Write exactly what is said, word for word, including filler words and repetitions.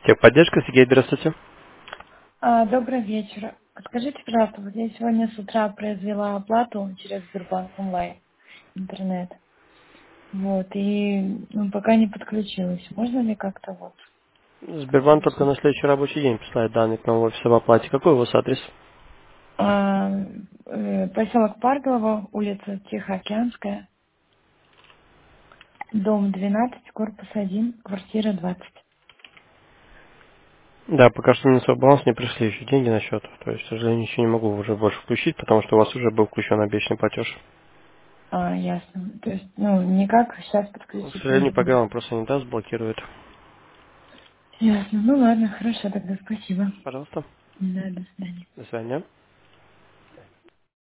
Техподдержка, Сергей, здравствуйте. А, Добрый вечер. Скажите, пожалуйста, вот я сегодня с утра произвела оплату через Сбербанк онлайн, интернет. Вот, и ну, пока не подключилась. Можно ли как-то вот Сбербанк только подключить? на следующий рабочий день присылает данные к нам в офис об оплате. Какой у вас адрес? А, э, поселок Парголово, улица Тихоокеанская, дом двенадцать, корпус один, квартира двадцать. Да, пока что на свой баланс не пришли еще деньги на счет. То есть, к сожалению, ничего не могу уже больше включить, потому что у вас уже был включен обещанный платеж. А, ясно. То есть, ну, никак сейчас К подключить не сожалению, могу. программа просто не даст, блокирует. Ясно. Ну ладно, хорошо, тогда спасибо. Пожалуйста. Да, до свидания. До свидания.